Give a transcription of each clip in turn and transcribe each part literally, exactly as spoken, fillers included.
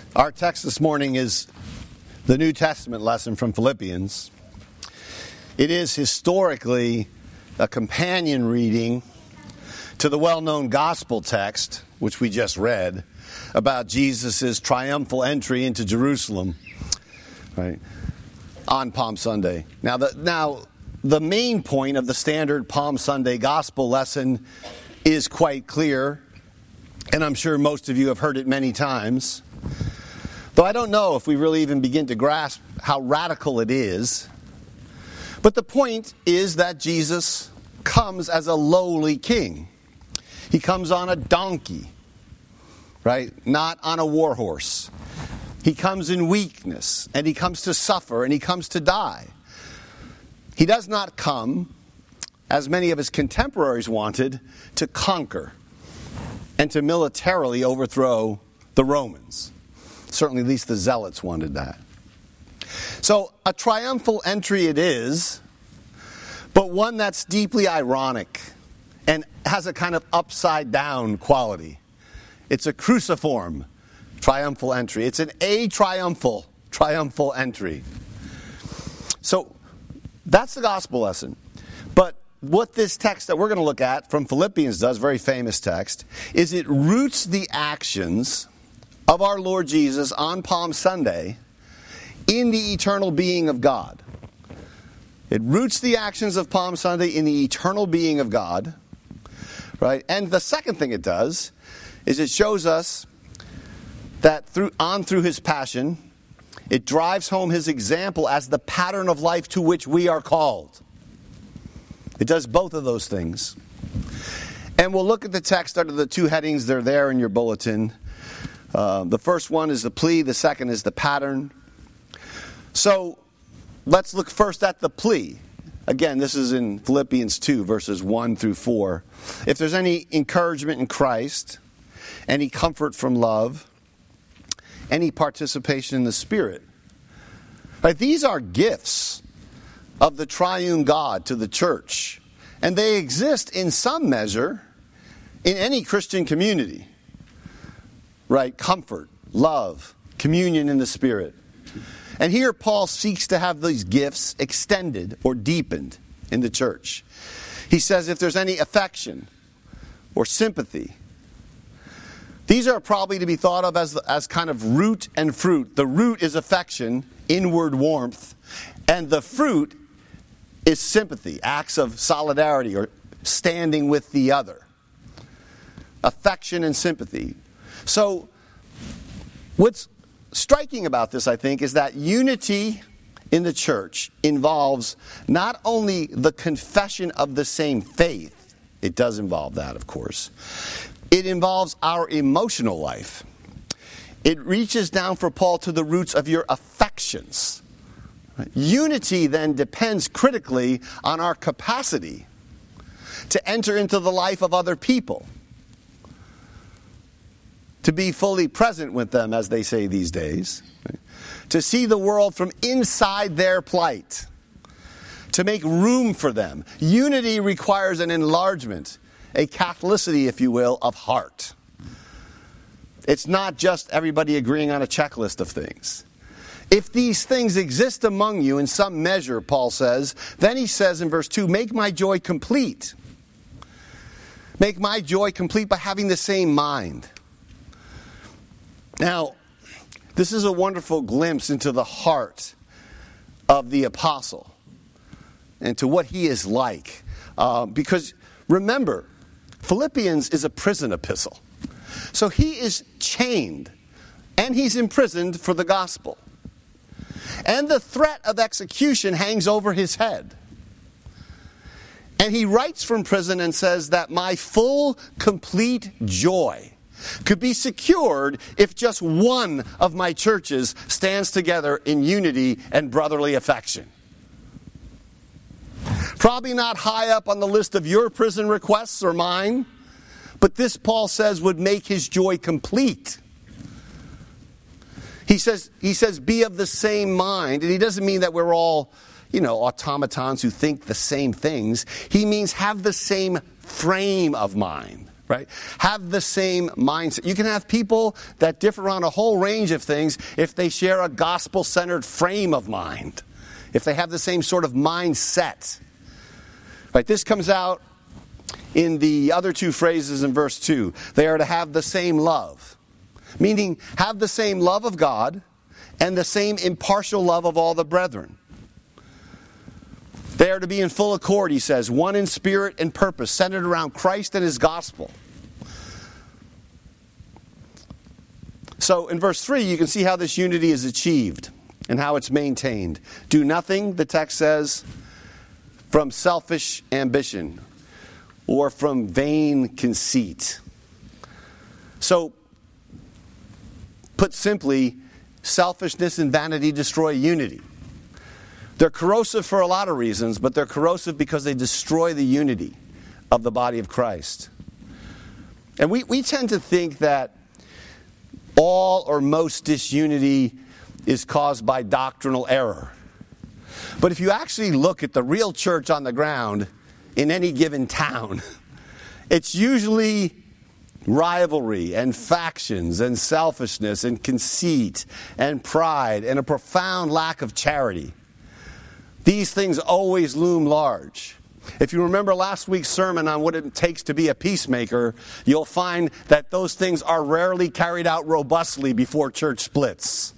Our text this morning is the New Testament lesson from Philippians. It is historically a companion reading to the well-known gospel text, which we just read, about Jesus' triumphal entry into Jerusalem, right, on Palm Sunday. Now, the, now, the main point of the standard Palm Sunday gospel lesson is quite clear, and I'm sure most of you have heard it many times. Though I don't know if we really even begin to grasp how radical it is. But the point is that Jesus comes as a lowly king. He comes on a donkey, right? Not on a war horse. He comes in weakness, and he comes to suffer, and he comes to die. He does not come, as many of his contemporaries wanted, to conquer and to militarily overthrow the Romans. Certainly, at least the Zealots wanted that. So, a triumphal entry it is, but one that's deeply ironic and has a kind of upside-down quality. It's a cruciform triumphal entry. It's an a-triumphal triumphal entry. So, that's the gospel lesson. But what this text that we're going to look at from Philippians does, very famous text, is it roots the actions of our Lord Jesus on Palm Sunday in the eternal being of God. It roots the actions of Palm Sunday in the eternal being of God, right? And the second thing it does is it shows us that through on through his passion, it drives home his example as the pattern of life to which we are called. It does both of those things. And we'll look at the text under the two headings. They're there in your bulletin. Uh, the first one is the plea. The second is the pattern. So let's look first at the plea. Again, this is in Philippians two, verses one through four. If there's any encouragement in Christ, any comfort from love, any participation in the Spirit. Right, these are gifts of the triune God to the church. And they exist in some measure in any Christian community. Right, comfort, love, communion in the Spirit. And here Paul seeks to have these gifts extended or deepened in the church. He says if there's any affection or sympathy, these are probably to be thought of as, as kind of root and fruit. The root is affection, inward warmth, and the fruit is sympathy, acts of solidarity or standing with the other. Affection and sympathy. So, what's striking about this, I think, is that unity in the church involves not only the confession of the same faith, it does involve that, of course, it involves our emotional life. It reaches down for Paul to the roots of your affections. Unity then depends critically on our capacity to enter into the life of other people. To be fully present with them, as they say these days. To see the world from inside their plight. To make room for them. Unity requires an enlargement, a Catholicity, if you will, of heart. It's not just everybody agreeing on a checklist of things. If these things exist among you in some measure, Paul says, then he says in verse two, make my joy complete. Make my joy complete by having the same mind. Now, this is a wonderful glimpse into the heart of the apostle and to what he is like. Uh, because remember, Philippians is a prison epistle. So he is chained and he's imprisoned for the gospel. And the threat of execution hangs over his head. And he writes from prison and says that my full, complete joy could be secured if just one of my churches stands together in unity and brotherly affection. Probably not high up on the list of your prison requests or mine, but this, Paul says, would make his joy complete. He says, he says, be of the same mind, and he doesn't mean that we're all, you know, automatons who think the same things. He means have the same frame of mind. right? Have the same mindset. You can have people that differ on a whole range of things if they share a gospel-centered frame of mind, if they have the same sort of mindset. Right? This comes out in the other two phrases in verse two. They are to have the same love, meaning have the same love of God and the same impartial love of all the brethren. They are to be in full accord, he says, one in spirit and purpose, centered around Christ and his gospel. So in verse three, you can see how this unity is achieved and how it's maintained. Do nothing, the text says, from selfish ambition or from vain conceit. So, put simply, selfishness and vanity destroy unity. They're corrosive for a lot of reasons, but they're corrosive because they destroy the unity of the body of Christ. And we, we tend to think that all or most disunity is caused by doctrinal error. But if you actually look at the real church on the ground in any given town, it's usually rivalry and factions and selfishness and conceit and pride and a profound lack of charity. These things always loom large. If you remember last week's sermon on what it takes to be a peacemaker, you'll find that those things are rarely carried out robustly before church splits.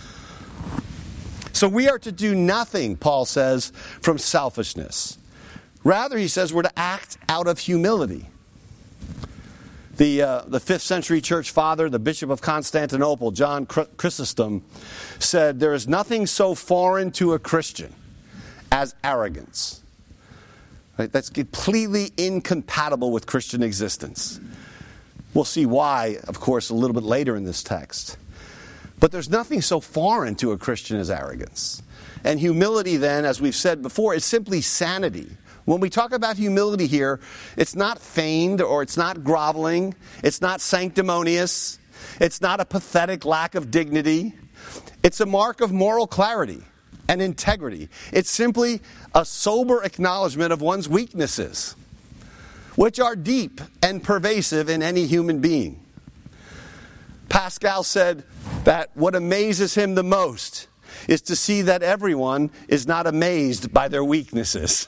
So we are to do nothing, Paul says, from selfishness. Rather, he says, we're to act out of humility. The, uh, the fifth century church father, the Bishop of Constantinople, John Chrysostom, said, there is nothing so foreign to a Christian as arrogance. Right? That's completely incompatible with Christian existence. We'll see why, of course, a little bit later in this text. But there's nothing so foreign to a Christian as arrogance. And humility then, as we've said before, is simply sanity. When we talk about humility here, it's not feigned or it's not groveling. It's not sanctimonious. It's not a pathetic lack of dignity. It's a mark of moral clarity and integrity. It's simply a sober acknowledgement of one's weaknesses, which are deep and pervasive in any human being. Pascal said that what amazes him the most is to see that everyone is not amazed by their weaknesses.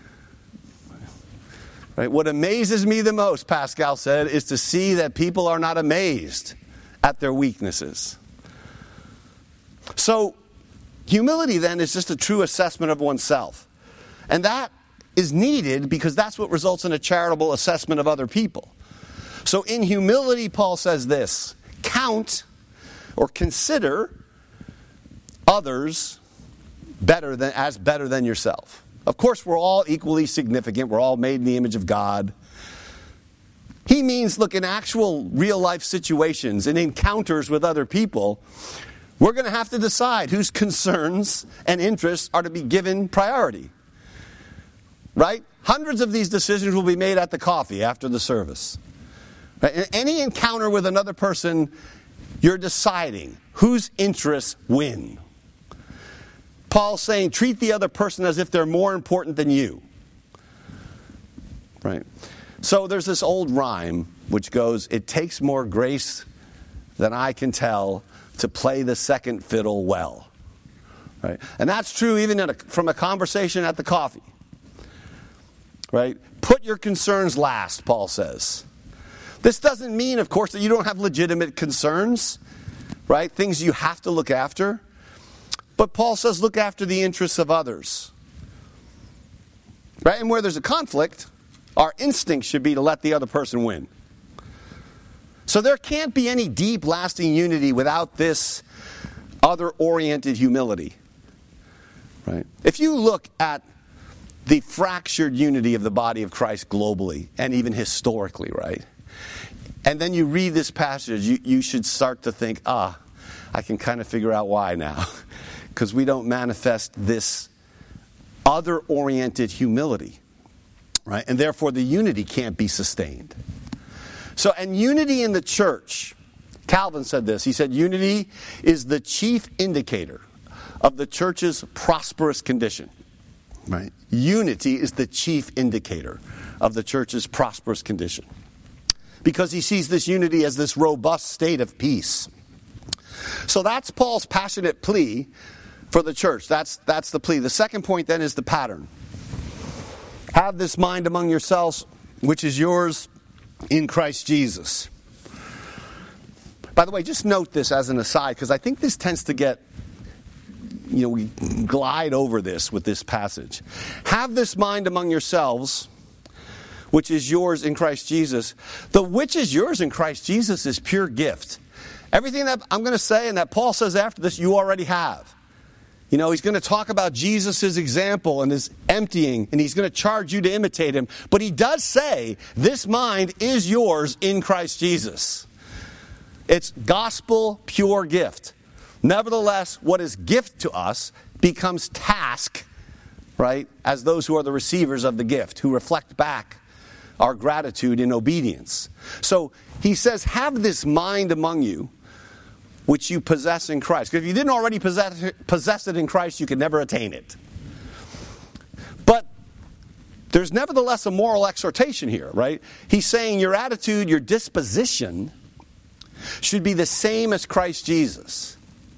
Right? What amazes me the most, Pascal said, is to see that people are not amazed at their weaknesses. So, humility then is just a true assessment of oneself. And that is needed because that's what results in a charitable assessment of other people. So in humility, Paul says this, count or consider others better than as better than yourself. Of course, we're all equally significant. We're all made in the image of God. He means, look, in actual real-life situations, in encounters with other people, we're going to have to decide whose concerns and interests are to be given priority. Right? Hundreds of these decisions will be made at the coffee after the service. Right? In any encounter with another person, you're deciding whose interests win. Paul's saying, treat the other person as if they're more important than you. Right? So there's this old rhyme which goes, it takes more grace than I can tell to play the second fiddle well. Right? And that's true even in a, from a conversation at the coffee. Right? Put your concerns last, Paul says. This doesn't mean, of course, that you don't have legitimate concerns, right? Things you have to look after. But Paul says look after the interests of others. Right? And where there's a conflict, our instinct should be to let the other person win. So there can't be any deep, lasting unity without this other-oriented humility. Right? If you look at the fractured unity of the body of Christ globally and even historically, right? And then you read this passage, you, you should start to think, ah, I can kind of figure out why now. Because we don't manifest this other-oriented humility, right? And therefore the unity can't be sustained. So, and unity in the church, Calvin said this, he said, unity is the chief indicator of the church's prosperous condition. Right? Unity is the chief indicator of the church's prosperous condition. because he sees this unity as this robust state of peace. So that's Paul's passionate plea for the church. That's, that's the plea. The second point then is the pattern. Have this mind among yourselves, which is yours in Christ Jesus. By the way, just note this as an aside, because I think this tends to get, you know, we glide over this with this passage. Have this mind among yourselves, which is yours in Christ Jesus. The which is yours in Christ Jesus is pure gift. Everything that I'm going to say and that Paul says after this, you already have. You know, he's going to talk about Jesus' example and his emptying, and he's going to charge you to imitate him. But he does say, this mind is yours in Christ Jesus. It's gospel pure gift. Nevertheless, what is gift to us becomes task, right, as those who are the receivers of the gift, who reflect back our gratitude in obedience. So he says, have this mind among you, which you possess in Christ. Because if you didn't already possess it, possess it in Christ, you could never attain it. But there's nevertheless a moral exhortation here, right? He's saying your attitude, your disposition should be the same as Christ Jesus.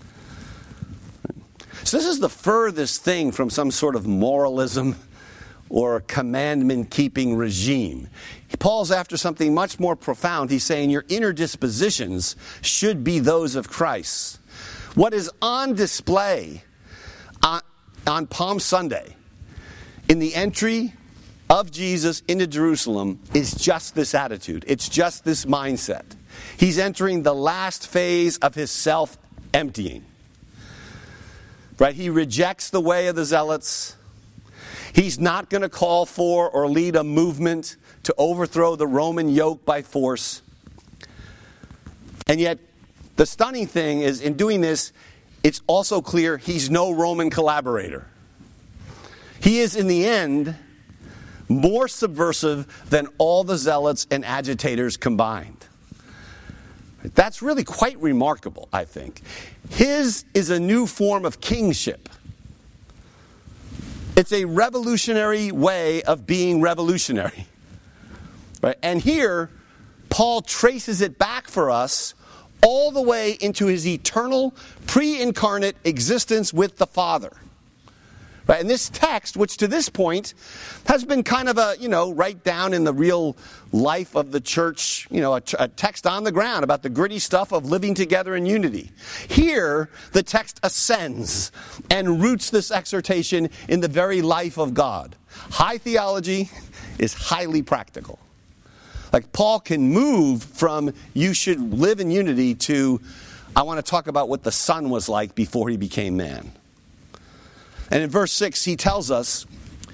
So this is the furthest thing from some sort of moralism or commandment-keeping regime. Paul's after something much more profound. He's saying your inner dispositions should be those of Christ. What is on display on, on Palm Sunday in the entry of Jesus into Jerusalem is just this attitude. It's just this mindset. He's entering the last phase of his self-emptying. Right? He rejects the way of the zealots. He's not going to call for or lead a movement to overthrow the Roman yoke by force. And yet, the stunning thing is, in doing this, it's also clear he's no Roman collaborator. He is, in the end, more subversive than all the zealots and agitators combined. That's really quite remarkable, I think. His is a new form of kingship. It's a revolutionary way of being revolutionary. Right? And here, Paul traces it back for us all the way into his eternal, pre-incarnate existence with the Father. Right? And this text, which to this point has been kind of a, you know, right down in the real life of the church, you know, a, a text on the ground about the gritty stuff of living together in unity. Here, the text ascends and roots this exhortation in the very life of God. High theology is highly practical. Like Paul can move from you should live in unity to I want to talk about what the Son was like before he became man. And in verse six, he tells us,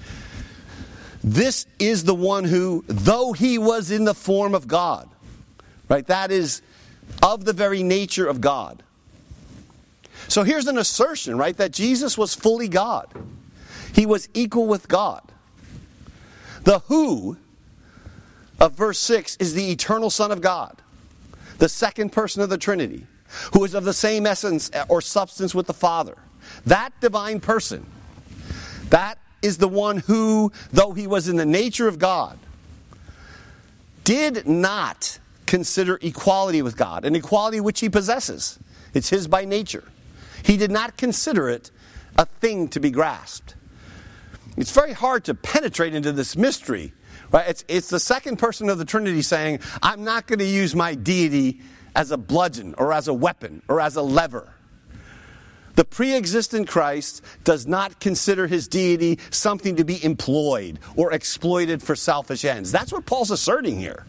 this is the one who, though he was in the form of God, right? That is of the very nature of God. So here's an assertion, right? That Jesus was fully God. He was equal with God. The who of verse six is the eternal Son of God, the second person of the Trinity, who is of the same essence or substance with the Father. That divine person, that is the one who, though he was in the nature of God, did not consider equality with God, an equality which he possesses. It's his by nature. He did not consider it a thing to be grasped. It's very hard to penetrate into this mystery. Right? It's, it's the second person of the Trinity saying, I'm not going to use my deity as a bludgeon or as a weapon or as a lever. The pre-existent Christ does not consider his deity something to be employed or exploited for selfish ends. That's what Paul's asserting here.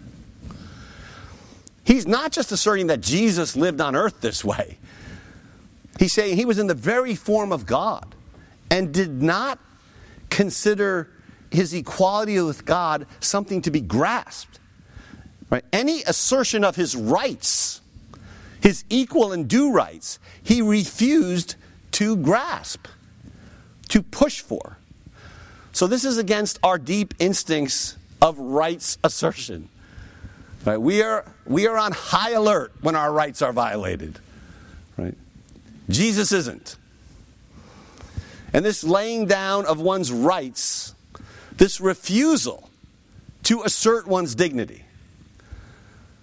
He's not just asserting that Jesus lived on earth this way. He's saying he was in the very form of God and did not consider his equality with God something to be grasped. Right? Any assertion of his rights, his equal and due rights, he refused to grasp, to push for. So this is against our deep instincts of rights assertion. Right? We are we are on high alert when our rights are violated. Right? Jesus isn't. And this laying down of one's rights, this refusal to assert one's dignity,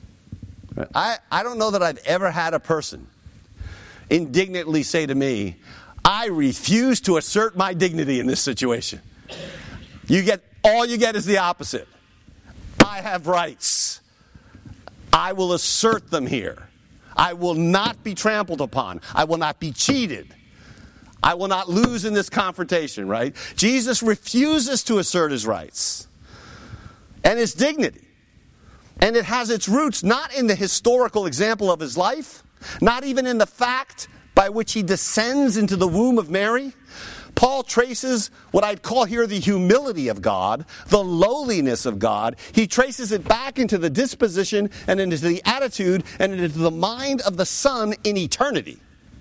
I, I don't know that I've ever had a person indignantly say to me, I refuse to assert my dignity in this situation. You get, all you get is the opposite. I have rights. I will assert them here. I will not be trampled upon. I will not be cheated. I will not lose in this confrontation, right? Jesus refuses to assert his rights and his dignity. And it has its roots not in the historical example of his life, not even in the fact by which he descends into the womb of Mary. Paul traces what I'd call here the humility of God, the lowliness of God. He traces it back into the disposition and into the attitude and into the mind of the Son in eternity.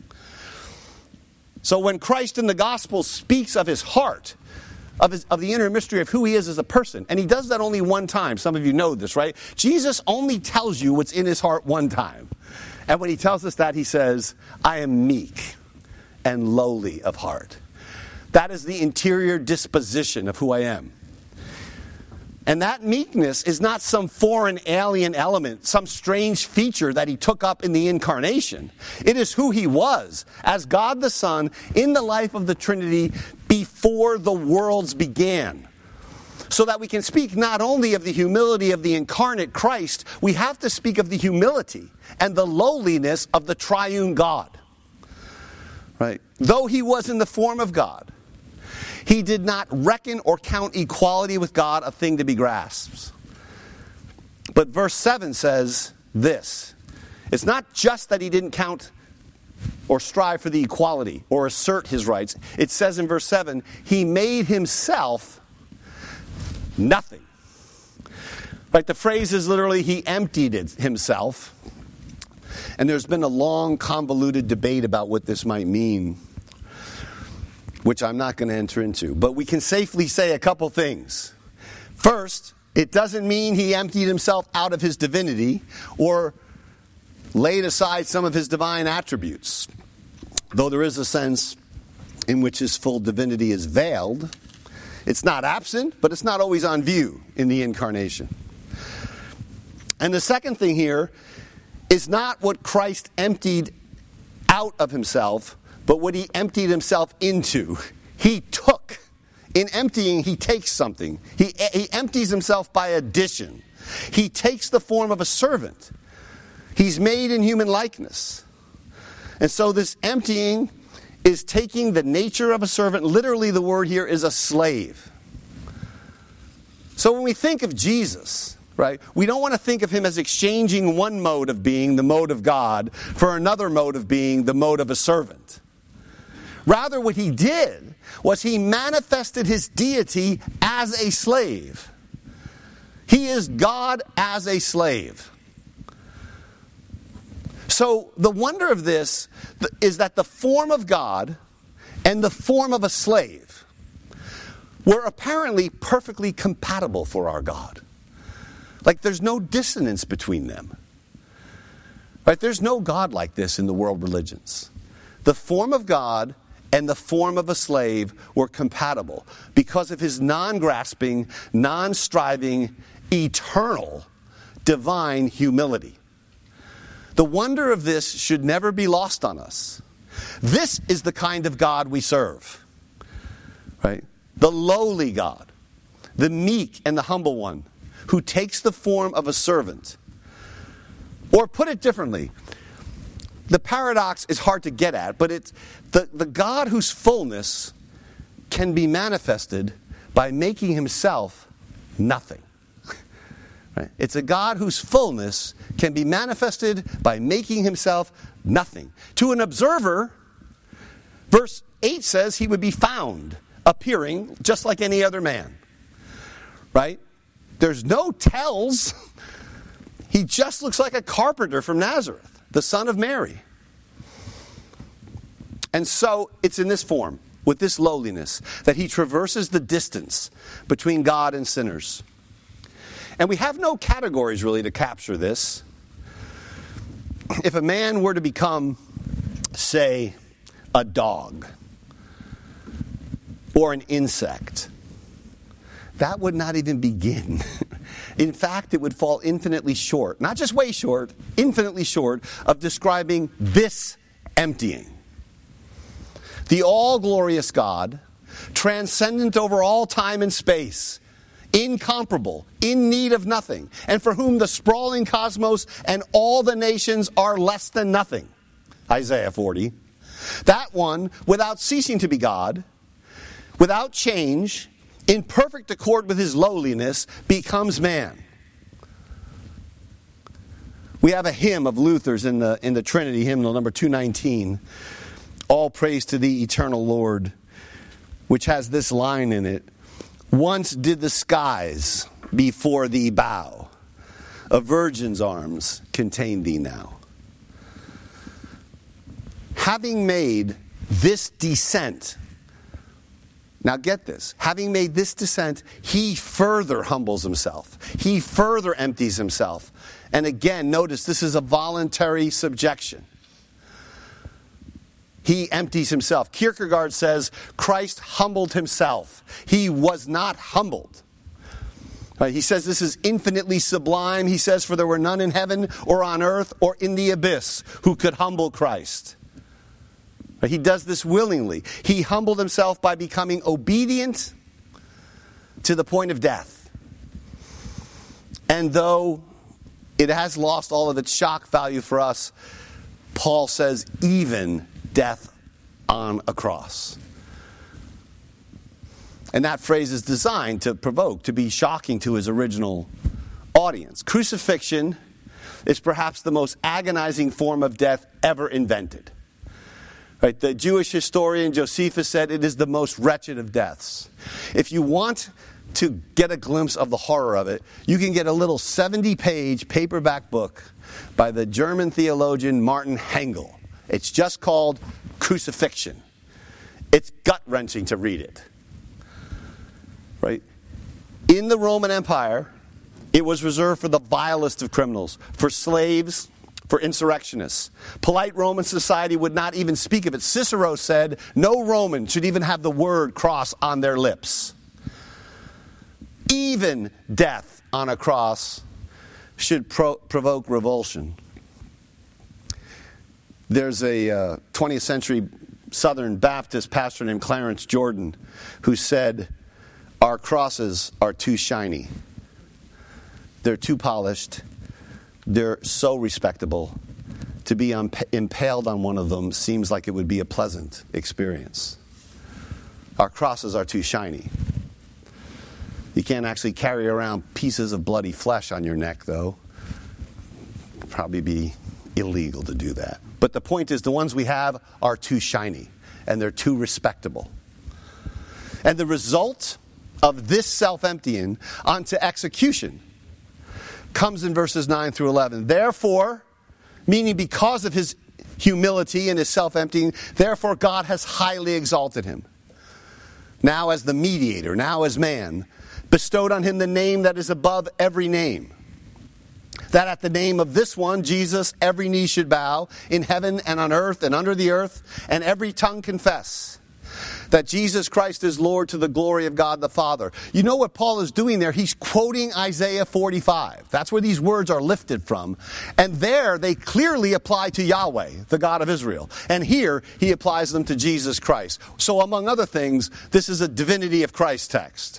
So when Christ in the gospel speaks of his heart, Of, his, of the inner mystery of who he is as a person. And he does that only one time. Some of you know this, right? Jesus only tells you what's in his heart one time. And when he tells us that, he says, I am meek and lowly of heart. That is the interior disposition of who I am. And that meekness is not some foreign alien element, some strange feature that he took up in the incarnation. It is who he was as God the Son in the life of the Trinity before the worlds began. So that we can speak not only of the humility of the incarnate Christ, we have to speak of the humility and the lowliness of the triune God. Right? Though he was in the form of God, he did not reckon or count equality with God a thing to be grasped. But verse seven says this. It's not just that he didn't count or strive for the equality or assert his rights. It says in verse seven, he made himself nothing. Right? The phrase is literally, he emptied it himself. And there's been a long, convoluted debate about what this might mean, which I'm not going to enter into. But we can safely say a couple things. First, it doesn't mean he emptied himself out of his divinity or laid aside some of his divine attributes. Though there is a sense in which his full divinity is veiled. It's not absent, but it's not always on view in the incarnation. And the second thing here is not what Christ emptied out of himself, but what he emptied himself into. He took. In emptying, he takes something. He, he empties himself by addition. He takes the form of a servant. He's made in human likeness. And so this emptying is taking the nature of a servant. Literally, the word here is a slave. So when we think of Jesus, right, we don't want to think of him as exchanging one mode of being, the mode of God, for another mode of being, the mode of a servant. Rather, what he did was he manifested his deity as a slave. He is God as a slave. So the wonder of this is that the form of God and the form of a slave were apparently perfectly compatible for our God. Like there's no dissonance between them. Right? There's no God like this in the world religions. The form of God and the form of a slave were compatible because of his non-grasping, non-striving, eternal, divine humility. The wonder of this should never be lost on us. This is the kind of God we serve. Right? The lowly God, the meek and the humble one, who takes the form of a servant. Or put it differently, the paradox is hard to get at, but it's the, the God whose fullness can be manifested by making himself nothing. Right? It's a God whose fullness can be manifested by making himself nothing. To an observer, verse eight says he would be found appearing just like any other man. Right? There's no tells. He just looks like a carpenter from Nazareth, the son of Mary. And so it's in this form, with this lowliness, that he traverses the distance between God and sinners. And we have no categories really to capture this. If a man were to become, say, a dog or an insect, that would not even begin In fact, it would fall infinitely short, not just way short, infinitely short of describing this emptying. The all-glorious God, transcendent over all time and space, incomparable, in need of nothing, and for whom the sprawling cosmos and all the nations are less than nothing. Isaiah forty. That one, without ceasing to be God, without change, in perfect accord with his lowliness, becomes man. We have a hymn of Luther's in the in the Trinity hymnal, number two nineteen. All praise to thee, eternal Lord, which has this line in it. Once did the skies before thee bow. A virgin's arms contain thee now. Having made this descent, now get this, having made this descent, he further humbles himself. He further empties himself. And again, notice this is a voluntary subjection. He empties himself. Kierkegaard says Christ humbled himself. He was not humbled. Right, he says this is infinitely sublime. He says, for there were none in heaven or on earth or in the abyss who could humble Christ. Right, he does this willingly. He humbled himself by becoming obedient to the point of death. And though it has lost all of its shock value for us, Paul says even death on a cross. And that phrase is designed to provoke, to be shocking to his original audience. Crucifixion is perhaps the most agonizing form of death ever invented. Right? The Jewish historian Josephus said it is the most wretched of deaths. If you want to get a glimpse of the horror of it, you can get a little seventy-page paperback book by the German theologian Martin Hengel. It's just called Crucifixion. It's gut-wrenching to read it. Right? In the Roman Empire, it was reserved for the vilest of criminals, for slaves, for insurrectionists. Polite Roman society would not even speak of it. Cicero said no Roman should even have the word cross on their lips. Even death on a cross should pro- provoke revulsion. There's a uh, twentieth century Southern Baptist pastor named Clarence Jordan who said, our crosses are too shiny. They're too polished. They're so respectable. To be ump- impaled on one of them seems like it would be a pleasant experience. Our crosses are too shiny. You can't actually carry around pieces of bloody flesh on your neck, though. It'd probably be illegal to do that. But the point is, the ones we have are too shiny, and they're too respectable. And the result of this self-emptying onto execution comes in verses nine through eleven. Therefore, meaning because of his humility and his self-emptying, therefore God has highly exalted him. Now as the mediator, now as man, bestowed on him the name that is above every name. That at the name of this one, Jesus, every knee should bow in heaven and on earth and under the earth, and every tongue confess that Jesus Christ is Lord to the glory of God the Father. You know what Paul is doing there? He's quoting Isaiah forty-five. That's where these words are lifted from. And there they clearly apply to Yahweh, the God of Israel. And here he applies them to Jesus Christ. So among other things, this is a divinity of Christ text.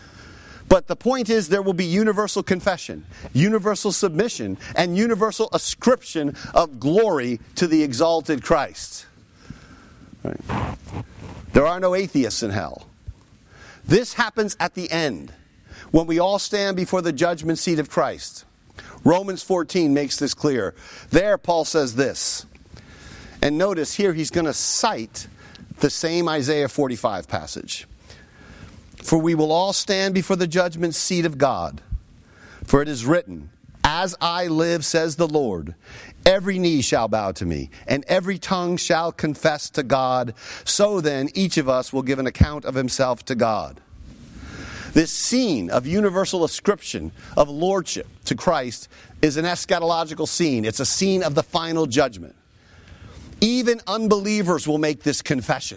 But the point is there will be universal confession, universal submission, and universal ascription of glory to the exalted Christ. Right. There are no atheists in hell. This happens at the end, when we all stand before the judgment seat of Christ. Romans fourteen makes this clear. There, Paul says this. And notice here he's going to cite the same Isaiah forty-five passage. For we will all stand before the judgment seat of God. For it is written, as I live, says the Lord, every knee shall bow to me, and every tongue shall confess to God. So then, each of us will give an account of himself to God. This scene of universal ascription of lordship to Christ is an eschatological scene. It's a scene of the final judgment. Even unbelievers will make this confession.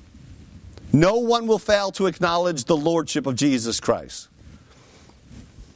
No one will fail to acknowledge the lordship of Jesus Christ.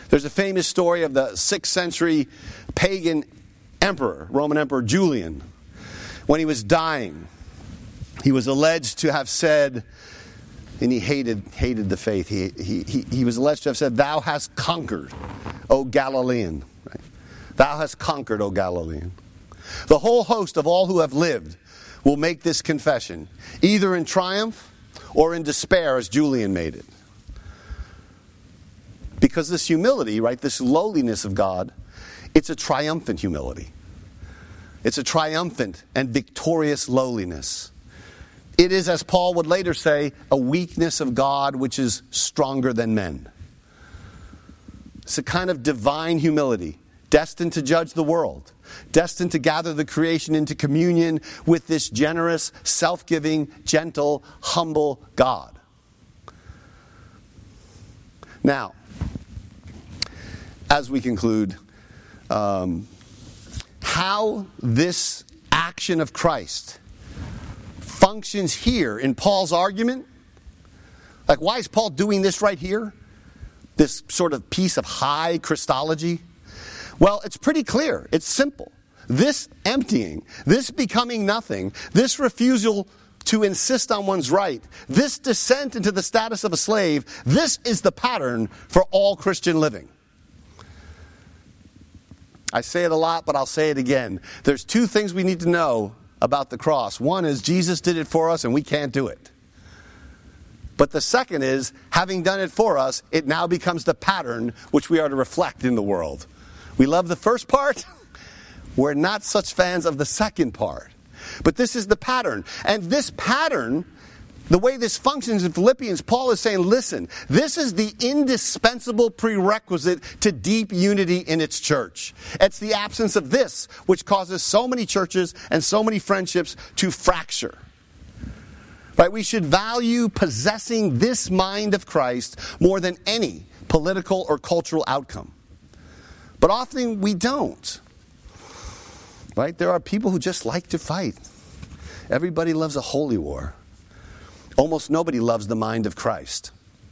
There's a famous story of the sixth century pagan emperor, Roman Emperor Julian. When he was dying, he was alleged to have said, and he hated hated the faith, he, he, he, he was alleged to have said, "Thou hast conquered, O Galilean." Right? "Thou hast conquered, O Galilean. The whole host of all who have lived will make this confession, either in triumph or in despair, as Julian made it." Because this humility, right, this lowliness of God, it's a triumphant humility. It's a triumphant and victorious lowliness. It is, as Paul would later say, a weakness of God which is stronger than men. It's a kind of divine humility, destined to judge the world, destined to gather the creation into communion with this generous, self-giving, gentle, humble God. Now, as we conclude, um, how this action of Christ functions here in Paul's argument. Like, why is Paul doing this right here? This sort of piece of high Christology? Well, it's pretty clear. It's simple. This emptying, this becoming nothing, this refusal to insist on one's right, this descent into the status of a slave, this is the pattern for all Christian living. I say it a lot, but I'll say it again. There's two things we need to know about the cross. One is Jesus did it for us and we can't do it. But the second is, having done it for us, it now becomes the pattern which we are to reflect in the world. We love the first part. We're not such fans of the second part. But this is the pattern. And this pattern, the way this functions in Philippians, Paul is saying, listen, this is the indispensable prerequisite to deep unity in its church. It's the absence of this which causes so many churches and so many friendships to fracture. Right? We should value possessing this mind of Christ more than any political or cultural outcome. But often we don't. Right? There are people who just like to fight. Everybody loves a holy war. Almost nobody loves the mind of Christ.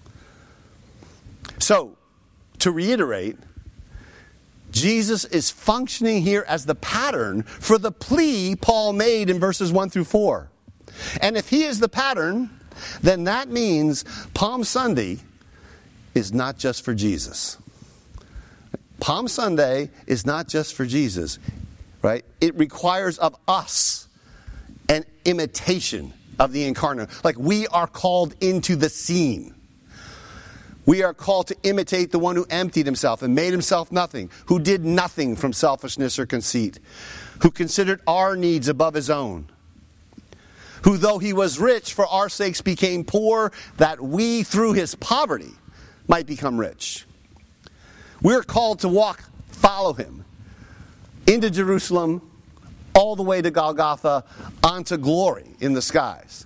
So, to reiterate, Jesus is functioning here as the pattern for the plea Paul made in verses one through four. And if he is the pattern, then that means Palm Sunday is not just for Jesus. Palm Sunday is not just for Jesus, right? It requires of us an imitation of the incarnate. Like, we are called into the scene. We are called to imitate the one who emptied himself and made himself nothing, who did nothing from selfishness or conceit, who considered our needs above his own, who, though he was rich, for our sakes became poor, that we, through his poverty, might become rich. We're called to walk, follow him, into Jerusalem, all the way to Golgotha, onto glory in the skies.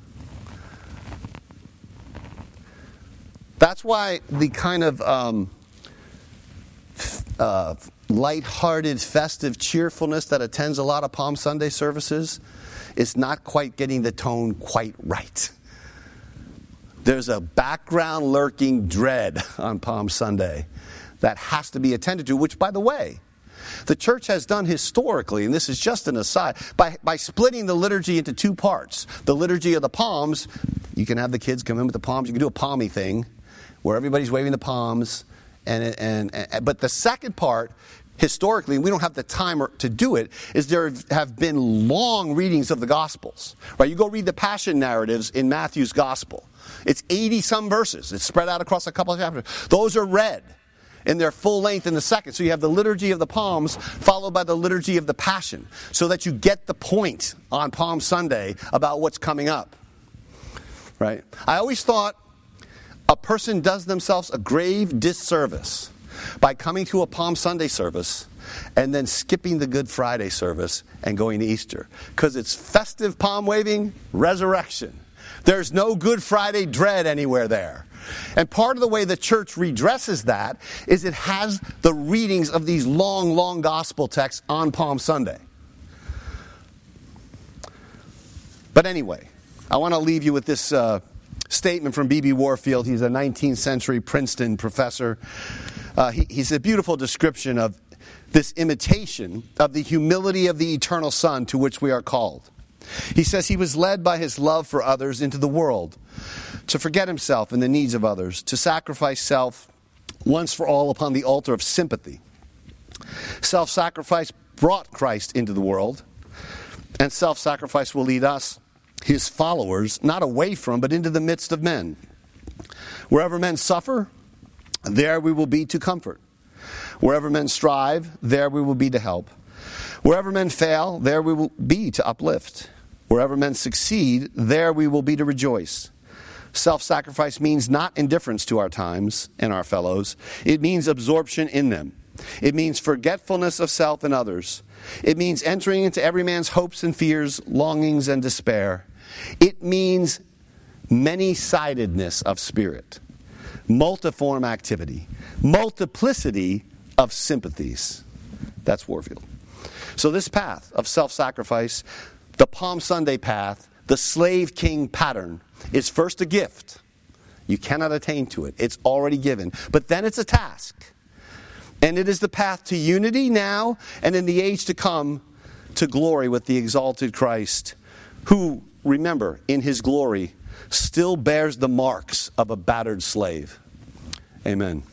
That's why the kind of um, uh, lighthearted, festive cheerfulness that attends a lot of Palm Sunday services is not quite getting the tone quite right. There's a background lurking dread on Palm Sunday that has to be attended to, which, by the way, the church has done historically, and this is just an aside, by, by splitting the liturgy into two parts. The liturgy of the palms, you can have the kids come in with the palms, you can do a palmy thing, where everybody's waving the palms, and, and, and but the second part, historically, and we don't have the time to do it, is there have been long readings of the Gospels. Right? You go read the Passion narratives in Matthew's Gospel. It's eighty-some verses. It's spread out across a couple of chapters. Those are read in their full length in the second. So you have the liturgy of the palms followed by the liturgy of the Passion, so that you get the point on Palm Sunday about what's coming up. Right? I always thought a person does themselves a grave disservice by coming to a Palm Sunday service and then skipping the Good Friday service and going to Easter. Because it's festive palm waving, resurrection. There's no Good Friday dread anywhere there. And part of the way the church redresses that is it has the readings of these long, long gospel texts on Palm Sunday. But anyway, I want to leave you with this uh, statement from B B Warfield. He's a nineteenth century Princeton professor. Uh, he, he's a beautiful description of this imitation of the humility of the eternal Son to which we are called. He says he was led by his love for others into the world, to forget himself and the needs of others, to sacrifice self once for all upon the altar of sympathy. Self-sacrifice brought Christ into the world, and self-sacrifice will lead us, his followers, not away from, but into the midst of men. Wherever men suffer, there we will be to comfort. Wherever men strive, there we will be to help. Wherever men fail, there we will be to uplift. Wherever men succeed, there we will be to rejoice. Self-sacrifice means not indifference to our times and our fellows. It means absorption in them. It means forgetfulness of self and others. It means entering into every man's hopes and fears, longings and despair. It means many-sidedness of spirit, multiform activity, multiplicity of sympathies. That's Warfield. So this path of self-sacrifice, the Palm Sunday path, the slave king pattern, is first a gift. You cannot attain to it. It's already given. But then it's a task. And it is the path to unity now and in the age to come to glory with the exalted Christ, who, remember, in his glory, still bears the marks of a battered slave. Amen.